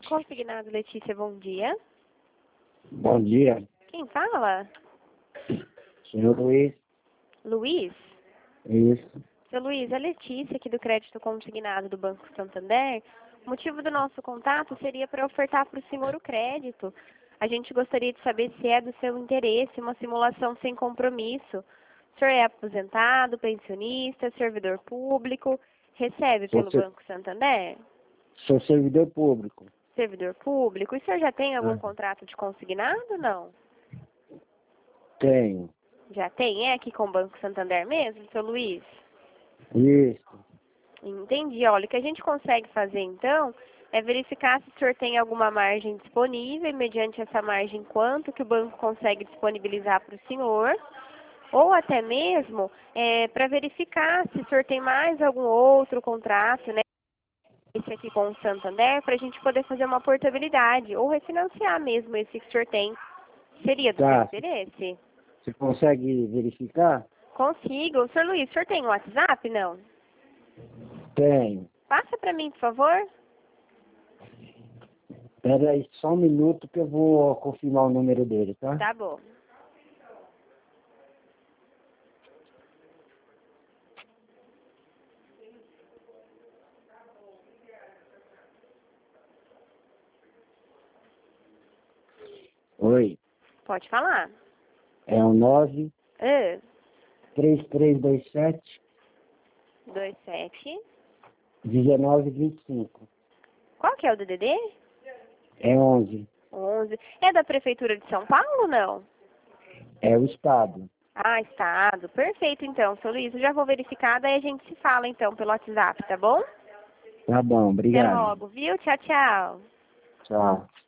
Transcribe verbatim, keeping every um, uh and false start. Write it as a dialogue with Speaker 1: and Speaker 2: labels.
Speaker 1: Consignado Letícia, bom dia.
Speaker 2: Bom dia,
Speaker 1: Quem fala?
Speaker 2: senhor Luiz.
Speaker 1: Luiz?
Speaker 2: Isso.
Speaker 1: Seu Luiz, é Letícia aqui do Crédito Consignado do Banco Santander. O motivo do nosso contato seria para ofertar para o senhor o crédito. A gente gostaria de saber se é do seu interesse uma simulação sem compromisso. O senhor é aposentado, pensionista, servidor público, recebe
Speaker 2: Sou,
Speaker 1: pelo
Speaker 2: ser-
Speaker 1: Banco Santander?
Speaker 2: sou servidor público.
Speaker 1: Servidor público. E o senhor já tem algum
Speaker 2: Ah.
Speaker 1: contrato de consignado ou não?
Speaker 2: Tenho.
Speaker 1: Já tem? É aqui com o Banco Santander mesmo, seu Luiz?
Speaker 2: Isso.
Speaker 1: Entendi. Olha, o que a gente consegue fazer, então, é verificar se o senhor tem alguma margem disponível, e mediante essa margem, quanto que o banco consegue disponibilizar para o senhor, ou até mesmo é, para verificar se o senhor tem mais algum outro contrato, né, esse aqui com o Santander, para a gente poder fazer uma portabilidade, ou refinanciar mesmo esse que o senhor tem. Seria do
Speaker 2: Tá.
Speaker 1: seu interesse?
Speaker 2: Você consegue verificar?
Speaker 1: Consigo. Senhor Luiz, o senhor tem um WhatsApp, não?
Speaker 2: Tenho.
Speaker 1: Passa para mim, por favor.
Speaker 2: Espera aí só um minuto que eu vou confirmar o número dele, tá?
Speaker 1: Tá bom.
Speaker 2: Oi.
Speaker 1: Pode falar.
Speaker 2: É o nove
Speaker 1: Ah,
Speaker 2: três três dois sete
Speaker 1: dois sete.
Speaker 2: um nove dois cinco.
Speaker 1: Qual que é o D D D?
Speaker 2: É onze.
Speaker 1: onze. É da Prefeitura de São Paulo, não?
Speaker 2: É o estado.
Speaker 1: Ah, estado. Perfeito, então, seu Luiz. Eu já vou verificar, daí a gente se fala, então, pelo WhatsApp, tá bom?
Speaker 2: Tá bom,
Speaker 1: Até
Speaker 2: obrigado.
Speaker 1: logo, viu? Tchau, tchau.
Speaker 2: Tchau.